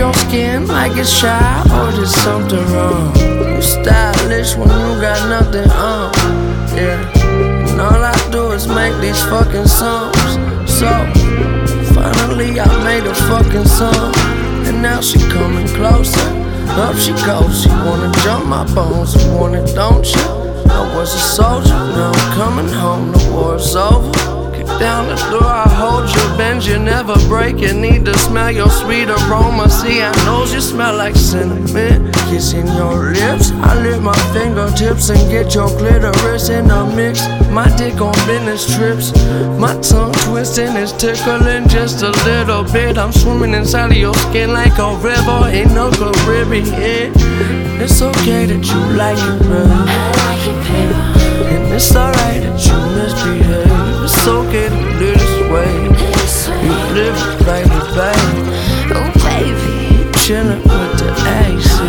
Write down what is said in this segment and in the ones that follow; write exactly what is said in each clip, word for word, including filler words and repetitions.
your skin like it's shy or there's something wrong. You stylish when you got nothing on, yeah. And all I do is make these fucking songs. So, finally I made a fucking song. And now she coming closer. Up she goes, she wanna jump my bones. You want it, don't you? I was a soldier, now I'm coming home, the war's over. Kick down the door, I hold you, bend you, never break. You need to smell your sweet aroma. See, I know you smell like cinnamon. Kissing your lips, I lift my fingertips and get your clitoris in a mix. My dick on business trips, my tongue twisting is tickling just a little bit. I'm swimming inside of your skin like a river in the Caribbean. It's okay that you like it, babe. And it's alright that you misbehave. It's okay to live this way. You live it, baby, baby. Oh, baby. Chillin' with the A C.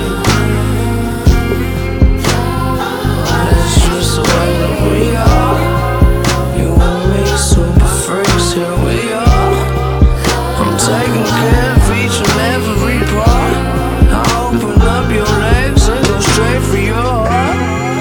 That's just the way that we are. You and me, super freaks, here we are. I'm taking care of each and every part. I open up your legs and go straight for your heart.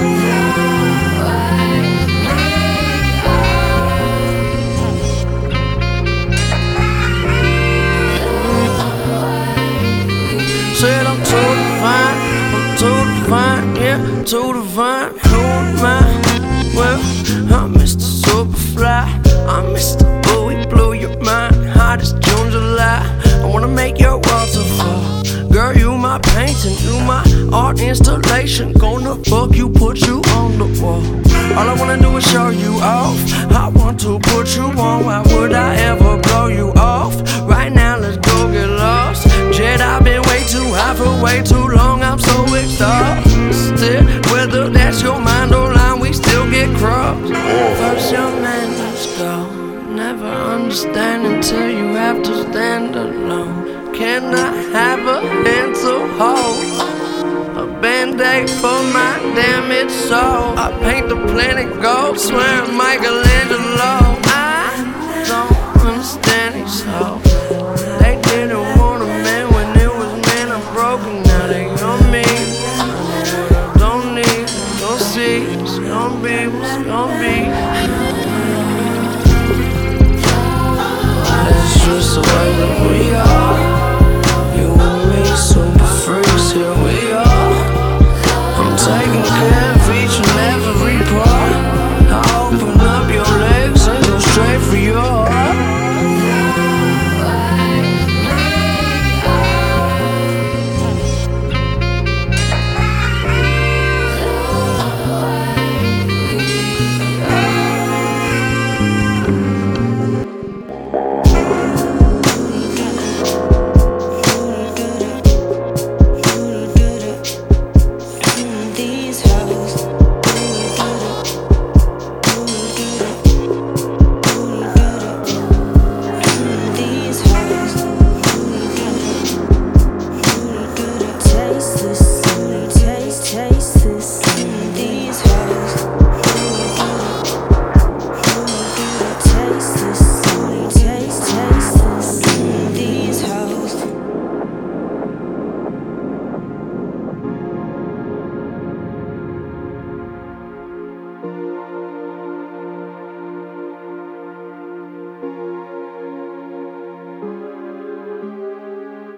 Said I'm too divine, I'm too divine, yeah, too divine. Who am I? Well, I'm Mister Superfly, I'm Mister Bowie, blew your mind, hot as June, July. I wanna make your waterfall. Girl, you my painting, you my art installation. Gonna fuck you, put you on the wall. All I wanna do is show you off. I want to put you on, why would I ever blow you off? Right now, let's go get lost. Jet, I've been way too high for way too long, I'm so exhausted. Whether that's your mind or line, we still get crossed. First, young man, let's go. Never understand until you have to stand alone. Can I have a hand to hold? A band-aid for my damaged soul. I paint the planet gold, swear I'm Michelangelo. I don't understand these hoes. They didn't want a man when it was man. I'm broken, now they on me. I don't need, don't see, it's gonna be, it's gonna be. That's just the way that we are.